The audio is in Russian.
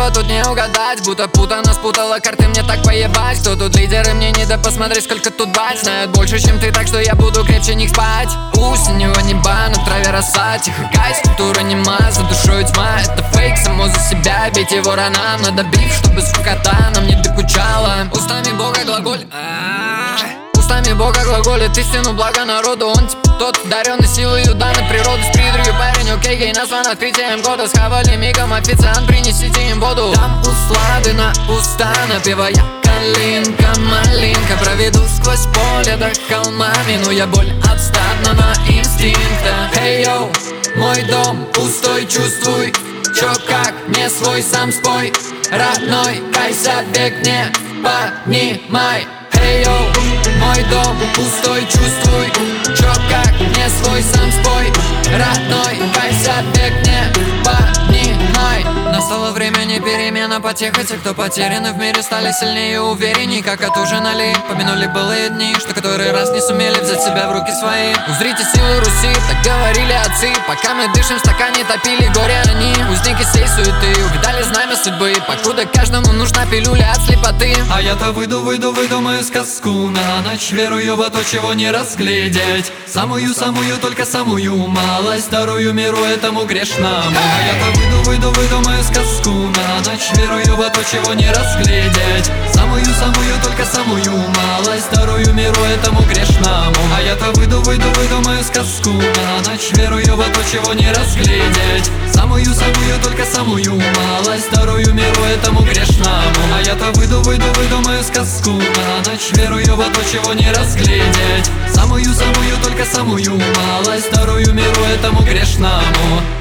ничего тут не угадать, будто путано спутала карты, мне так поебать. Кто тут лидеры, мне не до посмотреть, сколько тут бать. Знают больше, чем ты, так что я буду крепче них спать. У синего неба на траве роса, тихо гай, скульптура нема, за душой тьма. Это фейк, само за себя, бить его рано. Надо биф, чтобы скукота нам не докучала. Устами Бога глаголь, устами Бога глаголит истину, благо народу. Он типа тот, даренный силою данной природы. С придрью парень, окей, гей, назван открытием года. Схавали мигом, официант, принесите им воду. Дам услады на уста, напевая калинка, малинка. Проведу сквозь поле до холма, минуя боль от стадна на инстинкта. Эй, йоу, мой дом пустой, чувствуй, чё как, не свой, сам спой. Родной, кайся, бег, не понимай. Эй, йоу, мой дом пустой, чувствуй, чё как, не свой, сам спой. Родной, кайся, бег, не понимай. Настало время, не перемена, потеха. Те, кто потеряны в мире, стали сильнее и уверенней, как отужинали. Помянули былые дни, что который раз не сумели взять себя в руки свои. Узрите силу Руси, так говорили отцы. Пока мы дышим в стакане, топили горе они. Узники сей суеты, увидали знамя судьбы. Покуда каждому нужна пилюля от слепоты. А я-то выдумаю сказку на ночь, верую во то, чего не разглядеть. Самую, только самую малость дарую миру этому грешному. А я-то выдумаю сказку на ночь, верую во то, чего не разглядеть. Самую, только самую малость дарую миру этому грешному. А я-то выдумаю сказку на ночь, верую во то, чего не разглядеть. Самую, только самую малость дарую миру этому грешному. А я-то выдумаю сказку на ночь, верую во то, чего не разглядеть. Самую, только самую малость дарую миру этому грешному.